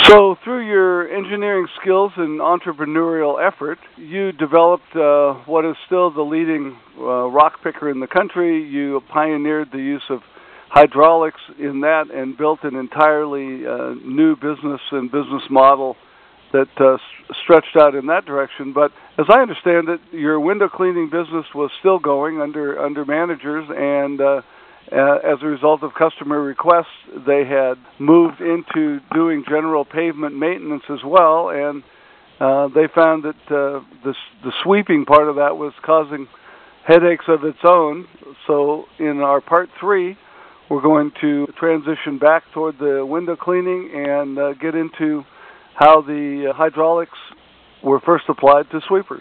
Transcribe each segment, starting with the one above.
So, through your engineering skills and entrepreneurial effort, you developed what is still the leading rock picker in the country. You pioneered the use of hydraulics in that and built an entirely new business and business model that stretched out in that direction. But as I understand it, your window cleaning business was still going under managers, and as a result of customer requests, they had moved into doing general pavement maintenance as well, and they found that the sweeping part of that was causing headaches of its own. So in our part 3, we're going to transition back toward the window cleaning and get into how the hydraulics were first applied to sweepers.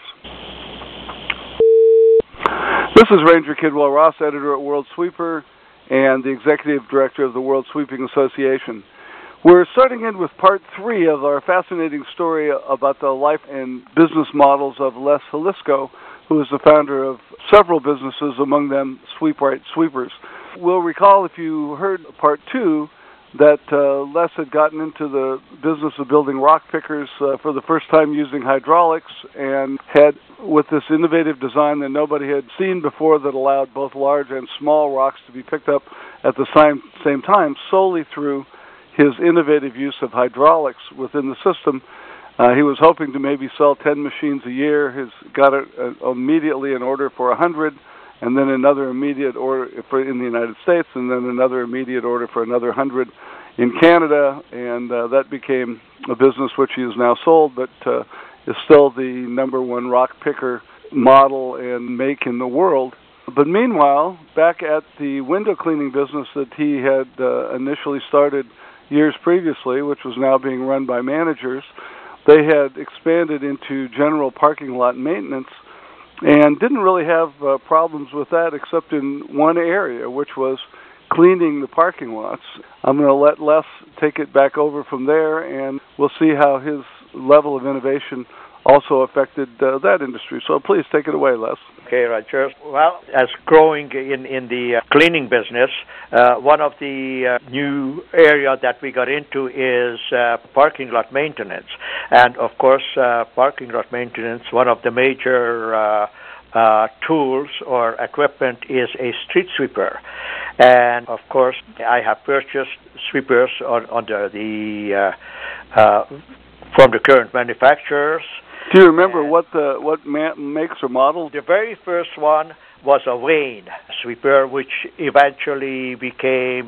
This is Ranger Kidwell Ross, editor at World Sweeper and the executive director of the World Sweeping Association. We're starting in with part 3 of our fascinating story about the life and business models of Les Halisco, who is the founder of several businesses, among them SweepRite Sweepers. We'll recall, if you heard part 2, that Les had gotten into the business of building rock pickers for the first time using hydraulics, and had, with this innovative design that nobody had seen before that allowed both large and small rocks to be picked up at the same time, solely through his innovative use of hydraulics within the system. He was hoping to maybe sell 10 machines a year. He's got immediately an order for 100, and then another immediate order in the United States, and then another immediate order for another 100 in Canada, and that became a business which he has now sold, but is still the number 1 rock picker model and make in the world. But meanwhile, back at the window cleaning business that he had initially started years previously, which was now being run by managers, they had expanded into general parking lot maintenance and didn't really have problems with that except in one area, which was cleaning the parking lots. I'm going to let Les take it back over from there, and we'll see how his level of innovation also affected that industry. So please take it away, Les. Okay, Roger. Well, as growing in the cleaning business, one of the new area that we got into is parking lot maintenance. And of course, parking lot maintenance, one of the major tools or equipment is a street sweeper. And of course, I have purchased sweepers under the from the current manufacturers. Do you remember what makes or models? The very first one was a Wayne sweeper, which eventually became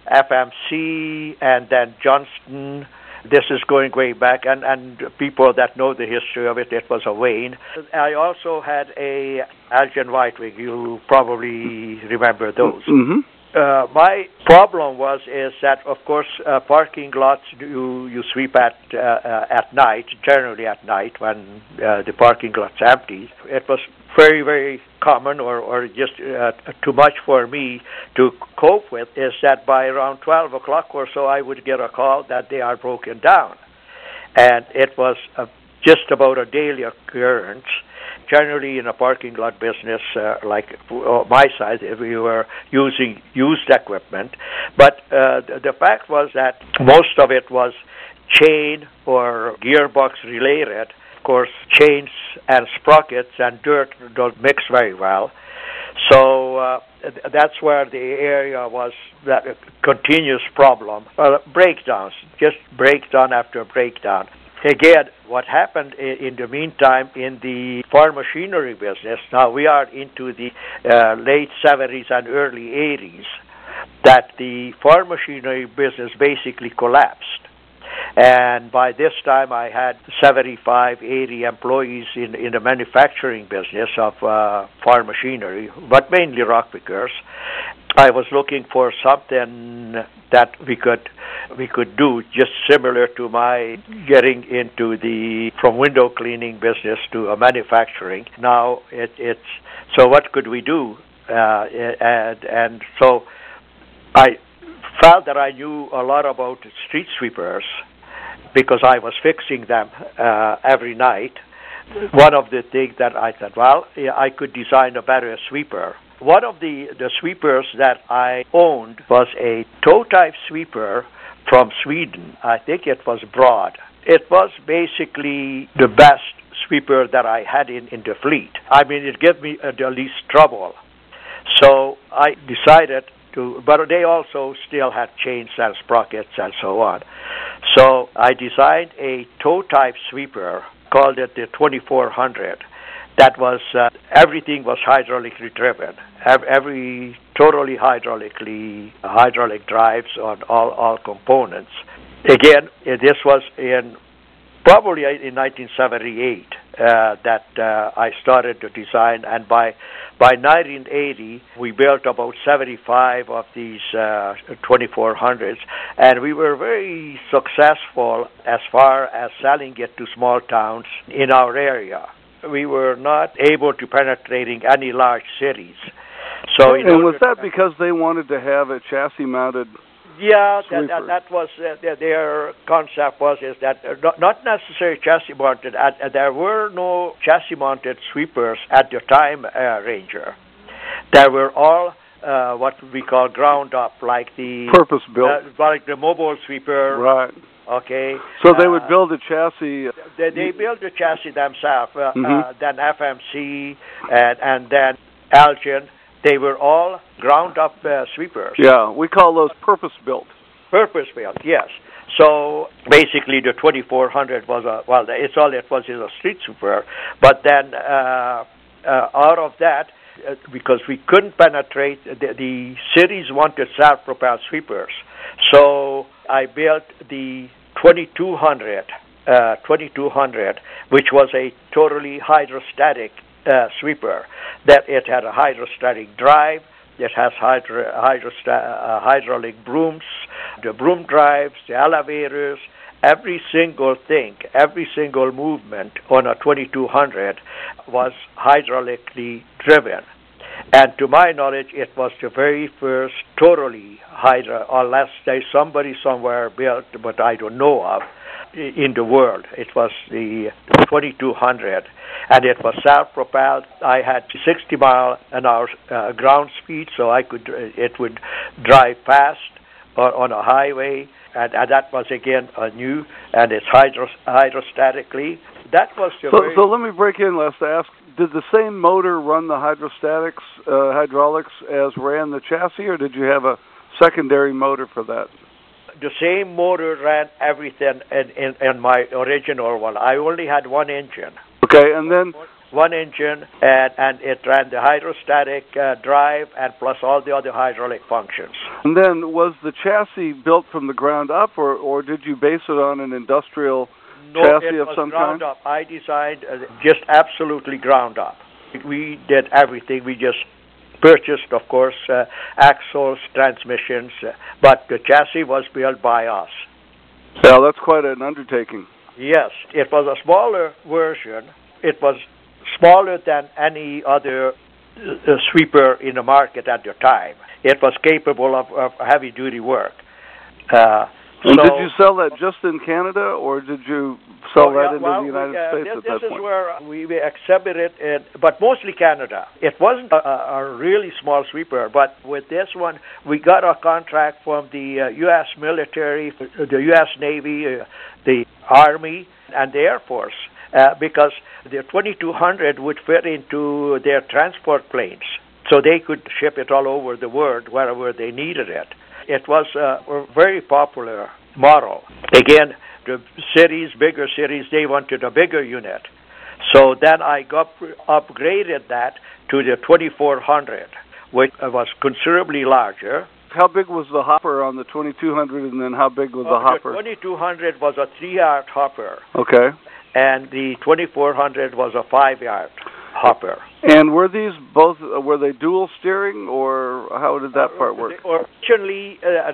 FMC and then Johnston. This is going way back, and people that know the history of it was a Wayne. I also had a Elgin Whitewing. You probably remember those. Mm-hmm. My problem is that, of course, parking lots you sweep at night, generally at night when the parking lot's empty. It was very, very common or just too much for me to cope with, is that by around 12 o'clock or so I would get a call that they are broken down. And it was just about a daily occurrence. Generally, in a parking lot business like my size, if we were using used equipment. But the fact was that most of it was chain or gearbox related. Of course, chains and sprockets and dirt don't mix very well. So that's where the area was, that continuous problem. Breakdowns, just breakdown after breakdown. Again, what happened in the meantime in the farm machinery business, now we are into the late 70s and early 80s, that the farm machinery business basically collapsed. And by this time, I had 75, 80 employees in the manufacturing business of farm machinery, but mainly rock pickers. I was looking for something that we could do just similar to my getting into the from window cleaning business to a manufacturing. Now it's so what could we do? And so I felt that I knew a lot about street sweepers because I was fixing them every night. One of the things that I thought, well, I could design a better sweeper. One of the sweepers that I owned was a toe-type sweeper from Sweden. I think it was Broad. It was basically the best sweeper that I had in the fleet. I mean, it gave me the least trouble. So I decided to, but they also still had chains and sprockets and so on. So I designed a toe-type sweeper, called it the 2400. That was, everything was hydraulically driven. Every totally hydraulic drives on all components. Again, this was probably in 1978 that I started to design, and by 1980 we built about 75 of these 2400s, and we were very successful as far as selling it to small towns in our area. We were not able to penetrating any large cities. So, and was that because they wanted to have a chassis-mounted? Yeah, that was their concept is that not necessarily chassis-mounted. There were no chassis-mounted sweepers at the time, Ranger. There were all what we call ground up, like the purpose-built, like the mobile sweeper. Right. Okay. So they would build a chassis. They built the chassis themselves. Then FMC and then Elgin. They were all ground-up sweepers. Yeah, we call those purpose-built. Purpose-built, yes. So basically, the 2400 was it's all it was is a street sweeper. But then out of that, because we couldn't penetrate, the cities wanted self-propelled sweepers. So I built the 2200, which was a totally hydrostatic sweeper. That it had a hydrostatic drive. It has hydraulic brooms, the broom drives, the elevators. Every single thing, every single movement on a 2200 was hydraulically driven. And to my knowledge, it was the very first totally unless there's somebody somewhere built, but I don't know of, in the world. It was the 2200, and it was self-propelled. I had 60-mile-an-hour ground speed, so it would drive fast on a highway, and that was again new, and it's hydrostatically. That was the so let me break in, Les, to ask, did the same motor run the hydraulics as ran the chassis, or did you have a secondary motor for that? The same motor ran everything in my original one. I only had one engine. Okay, and then one engine, and it ran the hydrostatic drive and plus all the other hydraulic functions. And then was the chassis built from the ground up, or did you base it on an industrial chassis of some kind? No, it was ground up. I designed just absolutely ground up. We did everything. We just purchased, of course, axles, transmissions, but the chassis was built by us. Yeah, that's quite an undertaking. Yes, it was a smaller version. It was smaller than any other sweeper in the market at the time. It was capable of heavy-duty work. And did you sell that just in Canada, or did you sell that into the United States at that point? This is where we exhibited it, but mostly Canada. It wasn't a really small sweeper, but with this one, we got a contract from the U.S. military, the U.S. Navy, the Army, and the Air Force, because the 2200 would fit into their transport planes, so they could ship it all over the world wherever they needed it. It was a very popular model. Again, the bigger cities, they wanted a bigger unit. So then I upgraded that to the 2400, which was considerably larger. How big was the hopper on the 2200, and then how big was the hopper? The 2200 was a 3-yard hopper. Okay. And the 2400 was a 5-yard hopper. And were they dual steering, or how did that part work? Originally,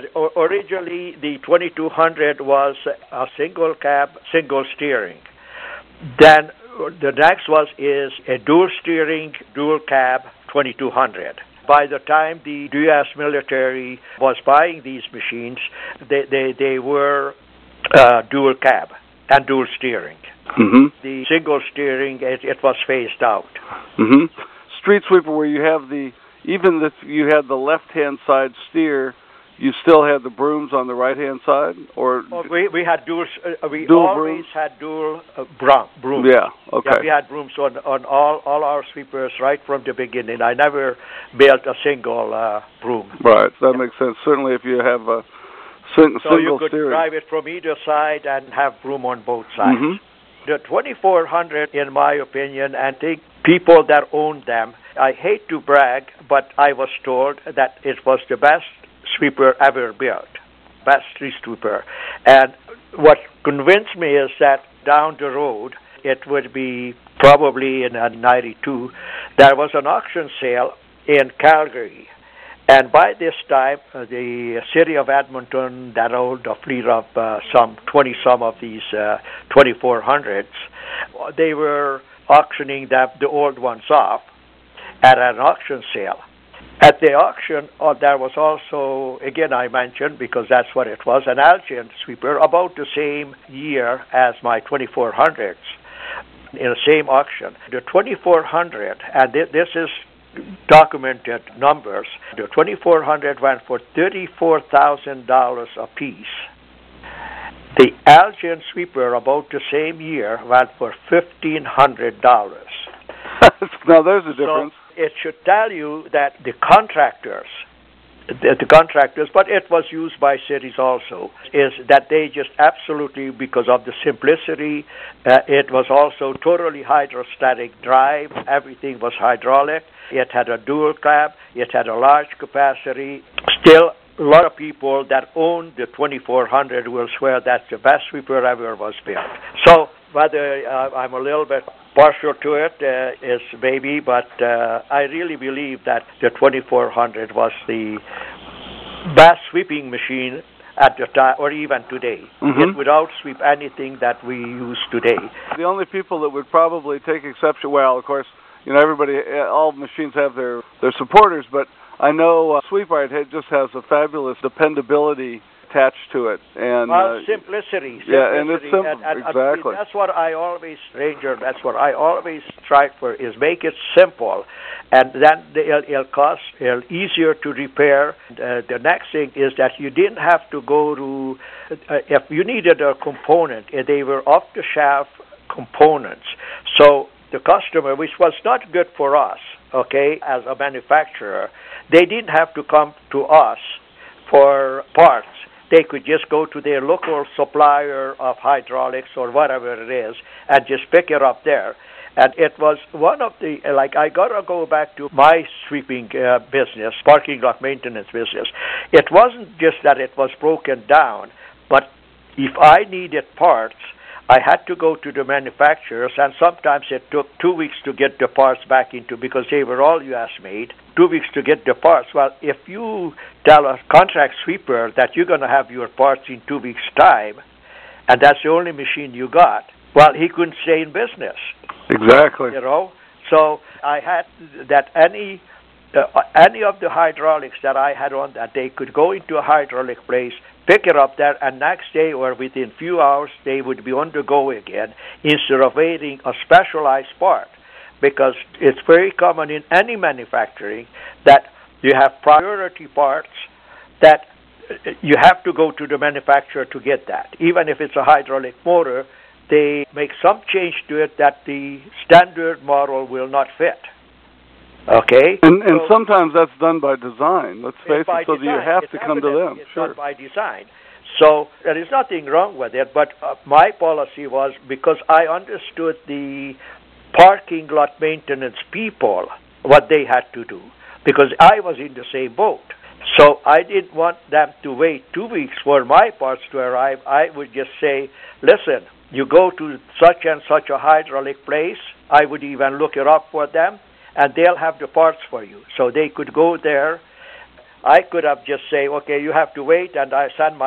the 2200 was a single cab, single steering. Then the next is a dual steering, dual cab 2200. By the time the U.S. military was buying these machines, they were dual cab and dual steering. Mm-hmm. The single steering, it was phased out. Mm-hmm. Street sweeper, where you have even if you had the left-hand side steer, you still had the brooms on the right-hand side, or we had dual. We dual always brooms? had dual brooms. Yeah. Okay. Yeah, we had brooms on all our sweepers right from the beginning. I never built a single broom. Right. That makes sense. Certainly, if you have a single so you could steering. drive it from either side and have broom on both sides. Mm-hmm. The 2400, in my opinion, and the people that owned them, I hate to brag, but I was told that it was the best sweeper ever built, best street sweeper. And what convinced me is that down the road, it would be probably in 92, there was an auction sale in Calgary. And by this time, the city of Edmonton that owned a fleet of some 20-some of these 2400s, they were auctioning the old ones off at an auction sale. At the auction, there was also, again I mentioned, because that's what it was, an Elgin sweeper about the same year as my 2400s in the same auction. The 2400, and this is documented numbers, the 2400 went for $34,000 a piece. The Elgin sweeper about the same year went for $1,500. Now there's a difference. So it should tell you that the contractors, but it was used by cities also, is that they just absolutely, because of the simplicity, it was also totally hydrostatic drive, everything was hydraulic, it had a dual cab, it had a large capacity. Still, a lot of people that own the 2400 will swear that's the best sweeper ever was built. So whether I'm a little bit partial to it is maybe, but I really believe that the 2400 was the best sweeping machine at the time, or even today. Mm-hmm. It would outsweep anything that we use today. The only people that would probably take exception, well, of course, everybody, all machines have their supporters, but I know SweepRite just has a fabulous dependability attached to it, and simplicity. Yeah, and it's simple. Exactly. That's what I always, Ranger. That's what I always strive for: is make it simple, and then it'll easier to repair. The next thing is that you didn't have to go to if you needed a component, they were off-the-shelf components. So the customer, which was not good for us, okay, as a manufacturer, they didn't have to come to us for parts. They could just go to their local supplier of hydraulics or whatever it is and just pick it up there. And it was one of the, I got to go back to my sweeping business, parking lot maintenance business. It wasn't just that it was broken down, but if I needed parts, I had to go to the manufacturers, and sometimes it took 2 weeks to get the parts back into, because they were all U.S. made, 2 weeks to get the parts. Well, if you tell a contract sweeper that you're going to have your parts in 2 weeks' time, and that's the only machine you got, well, he couldn't stay in business. Exactly. So I had that any of the hydraulics that I had on that, they could go into a hydraulic place, pick it up there, and next day or within few hours, they would be on the go again instead of waiting a specialized part. Because it's very common in any manufacturing that you have priority parts that you have to go to the manufacturer to get that. Even if it's a hydraulic motor, they make some change to it that the standard model will not fit. Okay, and sometimes that's done by design. Let's face it, so that you have to come to them. It's done by design. So there is nothing wrong with it. But my policy was, because I understood the parking lot maintenance people, what they had to do, because I was in the same boat. So I didn't want them to wait 2 weeks for my parts to arrive. I would just say, listen, you go to such and such a hydraulic place. I would even look it up for them, and they'll have the parts for you. So they could go there. I could have just say, okay, you have to wait, and I send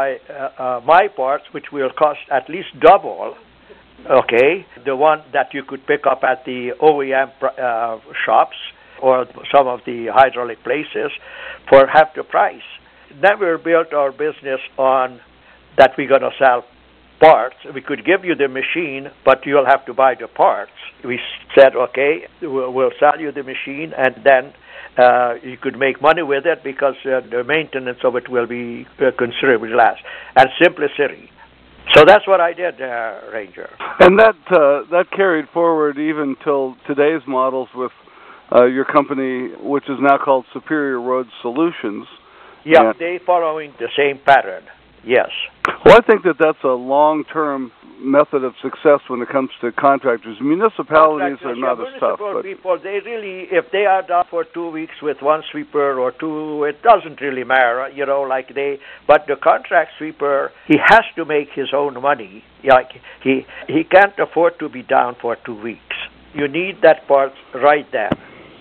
my parts, which will cost at least double, okay, the one that you could pick up at the OEM shops or some of the hydraulic places for half the price. Never built our business on that we're going to sell parts. We could give you the machine, but you'll have to buy the parts. We said, okay, we'll sell you the machine, and then you could make money with it because the maintenance of it will be considerably less. And simplicity. So that's what I did, Ranger. And that carried forward even till today's models with your company, which is now called Superior Road Solutions. Yeah, they following the same pattern. Yes. Well, I think that's a long-term method of success when it comes to contractors. Municipalities are not as tough. But people, they really, if they are down for 2 weeks with one sweeper or two, it doesn't really matter, but the contract sweeper, he has to make his own money. Like he can't afford to be down for 2 weeks. You need that part right then.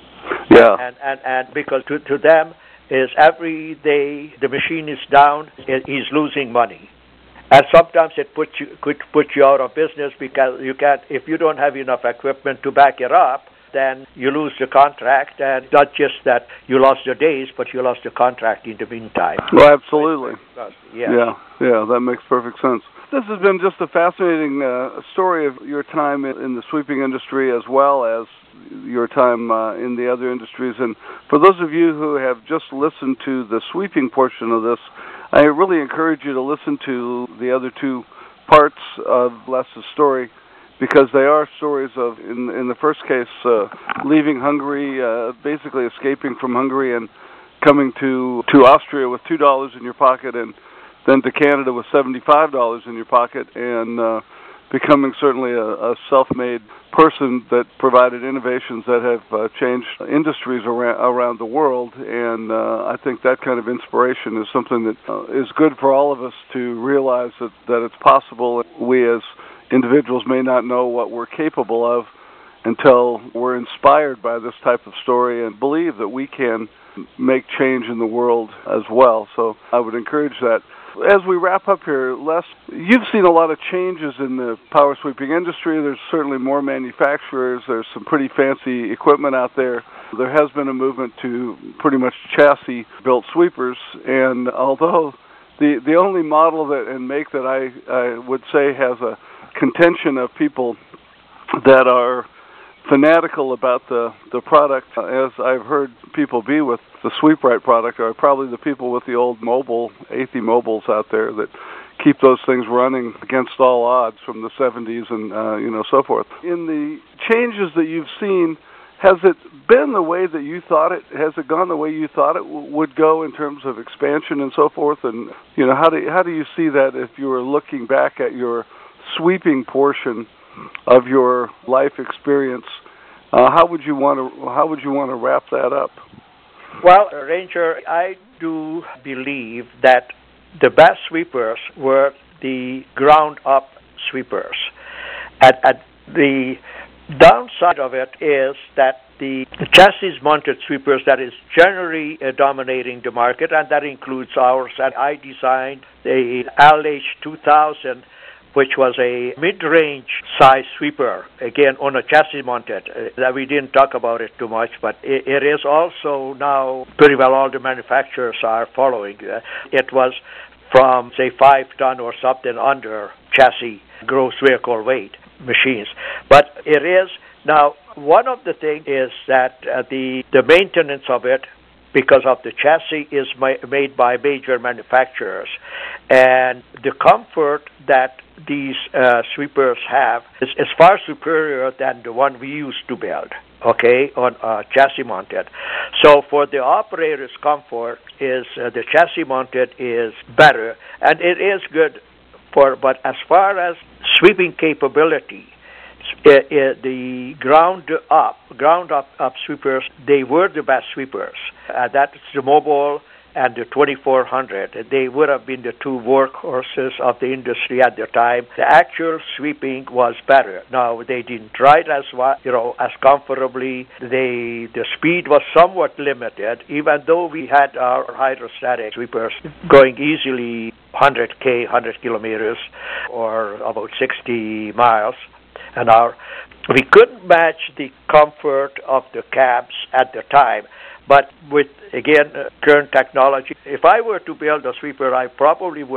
Yeah. And because to them, is every day the machine is down, he's losing money. And sometimes it could put you out of business because you can't, if you don't have enough equipment to back it up, then you lose the contract, and not just that you lost the days, but you lost the contract in the meantime. Well, absolutely. Yeah, that makes perfect sense. This has been just a fascinating story of your time in the sweeping industry as well as your time in the other industries. And for those of you who have just listened to the sweeping portion of this, I really encourage you to listen to the other two parts of Les's story, because they are stories of, in the first case, leaving Hungary, basically escaping from Hungary and coming to Austria with $2 in your pocket, and then to Canada with $75 in your pocket, and becoming certainly a self-made person that provided innovations that have changed industries around the world. And I think that kind of inspiration is something that is good for all of us to realize that it's possible. We as individuals may not know what we're capable of until we're inspired by this type of story and believe that we can make change in the world as well. So I would encourage that. As we wrap up here, Les, you've seen a lot of changes in the power sweeping industry. There's certainly more manufacturers. There's some pretty fancy equipment out there. There has been a movement to pretty much chassis-built sweepers, and although the only model that and make that I would say has a contention of people that are fanatical about the product, as I've heard people be with the SweepRite product, are probably the people with the old ATHI mobiles out there that keep those things running against all odds from the 70s and so forth. In the changes that you've seen, has it been the way that you thought it? Has it gone the way you thought it would go in terms of expansion and so forth? And how do you see that if you were looking back at your sweeping portion of your life experience? How would you want to wrap that up? Well, Ranger, I do believe that the best sweepers were the ground-up sweepers. At the downside of it is that the chassis-mounted sweepers that is generally dominating the market, and that includes ours. And I designed the LH2000, which was a mid-range size sweeper, again, on a chassis mounted. We didn't talk about it too much, but it is also now pretty well all the manufacturers are following. It was from, say, 5 ton or something under chassis gross vehicle weight machines. But it is, now, one of the things is that the maintenance of it, because of the chassis, is made by major manufacturers. And the comfort that these sweepers have is far superior than the one we used to build, on chassis mounted. So for the operator's comfort, the chassis mounted is better, and it is good but as far as sweeping capability, the ground up sweepers, they were the best sweepers. That's the mobile and the 2400. They would have been the two workhorses of the industry at the time. The actual sweeping was better. Now, they didn't ride as comfortably. The speed was somewhat limited, even though we had our hydrostatic sweepers going easily 100 kilometers, or about 60 miles an hour. We couldn't match the comfort of the cabs at the time. But with, again, current technology, if I were to build a sweeper, I probably would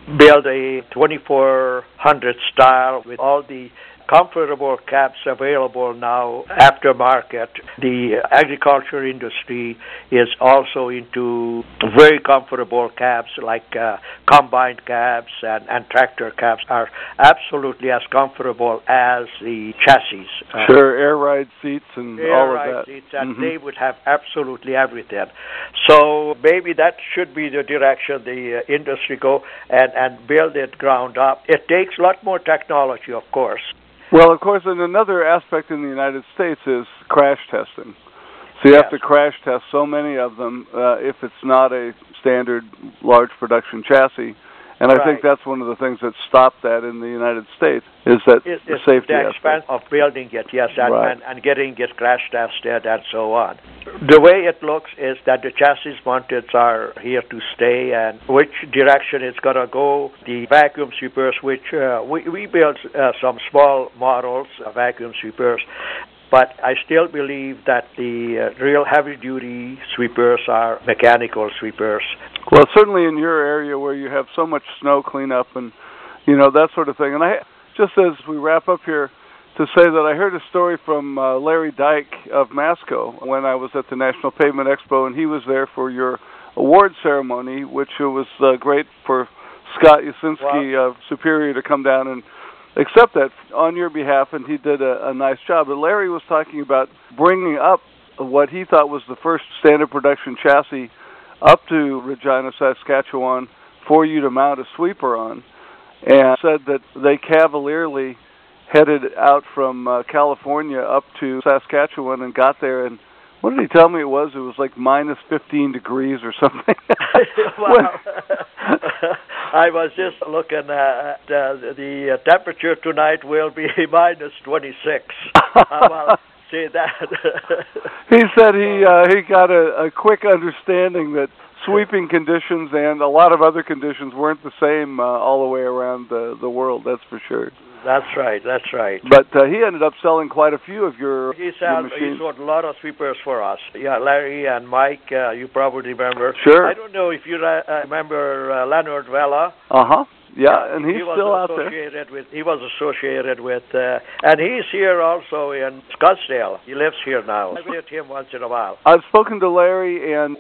build a 2400 style with all the comfortable cabs available now aftermarket. The agriculture industry is also into very comfortable cabs like combine cabs and tractor cabs are absolutely as comfortable as the chassis. Sure, air ride seats and all of that. Air ride seats, and they would have absolutely everything. So maybe that should be the direction the industry go and build it ground up. It takes a lot more technology, of course. Well, of course, and another aspect in the United States is crash testing. So you have to crash test so many of them if it's not a standard large production chassis. And I think that's one of the things that stopped that in the United States is that the safety the expense of building it, and getting it crash tested and so on. The way it looks is that the chassis mounters are here to stay, and which direction it's going to go. The vacuum sweepers, which we built some small models, vacuum sweepers, but I still believe that the real heavy-duty sweepers are mechanical sweepers. Well, certainly in your area where you have so much snow cleanup and, that sort of thing. And just as we wrap up here, to say that I heard a story from Larry Dyke of Masco when I was at the National Pavement Expo, and he was there for your award ceremony, which was great for Scott Yasinski of Superior to come down and accept that on your behalf, and he did a nice job. But Larry was talking about bringing up what he thought was the first standard production chassis up to Regina, Saskatchewan, for you to mount a sweeper on, and said that they cavalierly headed out from California up to Saskatchewan and got there, and what did he tell me it was? It was like minus 15 degrees or something. Wow. I was just looking at the temperature tonight will be minus 26. Well, see that. He said he got a quick understanding that sweeping conditions and a lot of other conditions weren't the same all the way around the world, that's for sure. That's right. But he ended up selling quite a few of your machines. He sold a lot of sweepers for us. Yeah, Larry and Mike, you probably remember. Sure. I don't know if you remember Leonard Vela. Uh-huh. Yeah, and he's still out there. He was associated with, and he's here also in Scottsdale. He lives here now. I visit him once in a while. I've spoken to Larry, and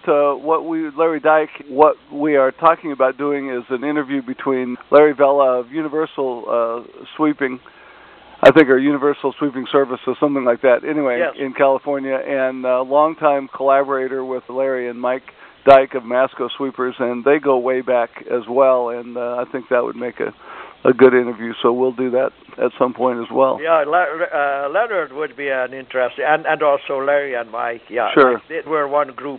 Larry Dyke, what we are talking about doing is an interview between Larry Vela of Universal Sweeping, I think, or Universal Sweeping Service or something like that, anyway, in California, and a longtime collaborator with Larry and Mike Dyke of Masco Sweepers, and they go way back as well, and I think that would make a good interview, so we'll do that at some point as well. Yeah, Leonard would be an interesting, and also Larry and Mike, Sure. They were one group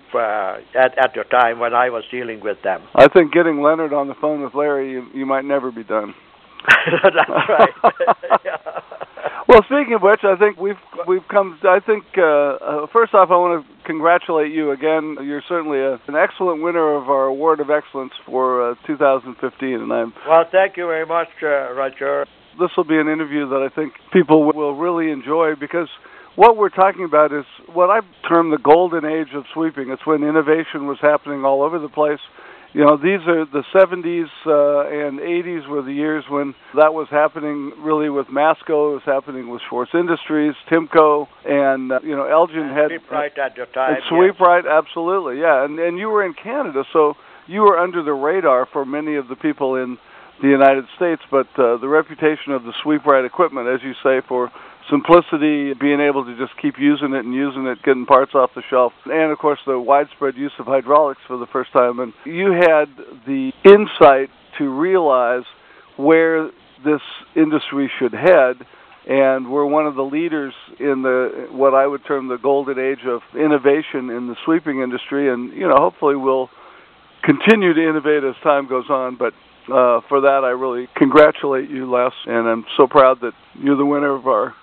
at the time when I was dealing with them. I think getting Leonard on the phone with Larry, you might never be done. That's right. Yeah. Well, speaking of which, I think we've come. I think first off, I want to congratulate you again. You're certainly an excellent winner of our Award of Excellence for 2015, and well, thank you very much, Roger. This will be an interview that I think people will really enjoy because what we're talking about is what I term the golden age of sweeping. It's when innovation was happening all over the place. These are the 70s and 80s were the years when that was happening really with Masco, it was happening with Schwartz Industries, Timco, and, Elgin had... Sweeprite at the time, Sweeprite, absolutely, yeah. And you were in Canada, so you were under the radar for many of the people in the United States, but the reputation of the Sweeprite equipment, as you say, for simplicity, being able to just keep using it, getting parts off the shelf, and of course the widespread use of hydraulics for the first time. And you had the insight to realize where this industry should head, and we're one of the leaders in what I would term the golden age of innovation in the sweeping industry, and hopefully we'll continue to innovate as time goes on, but for that I really congratulate you, Les, and I'm so proud that you're the winner of our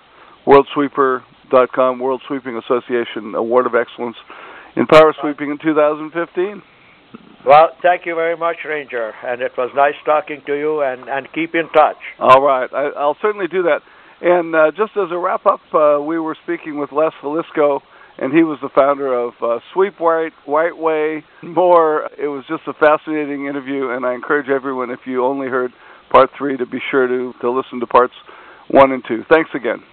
WorldSweeper.com, World Sweeping Association Award of Excellence in Power Sweeping in 2015. Well, thank you very much, Ranger, and it was nice talking to you, and keep in touch. All right, I'll certainly do that. And just as a wrap-up, we were speaking with Les Velisco, and he was the founder of Sweep White Way, more. It was just a fascinating interview, and I encourage everyone, if you only heard part 3, to be sure to listen to parts 1 and 2. Thanks again.